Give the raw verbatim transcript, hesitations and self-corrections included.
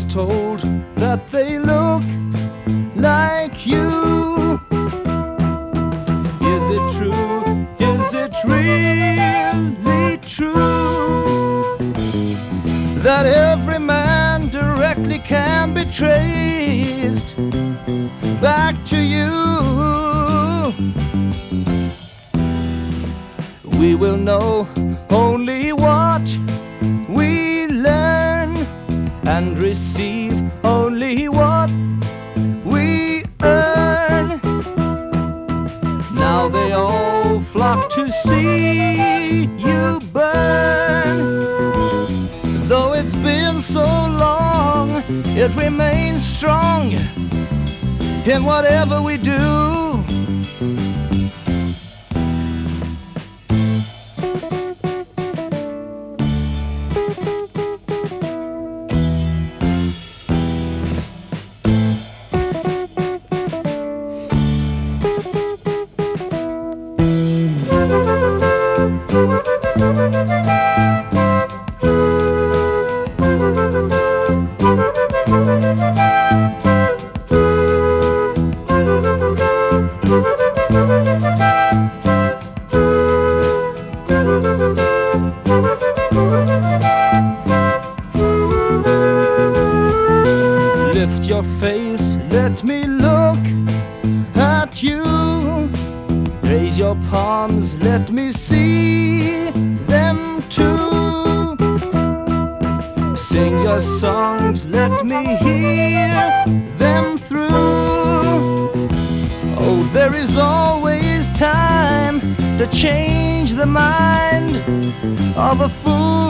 told that they look like you. Is it true? Is it really true that every man directly can be traced back to you? We will know only what we learn and receive only what we earn. Now they all flock to see you burn. Though it's been so long, it remains strong in whatever we do. Lift your face, let me look at you. Raise your palms, let me see them too. Sing your songs, let me hear them through. Oh, there is always time to change the mind of a fool.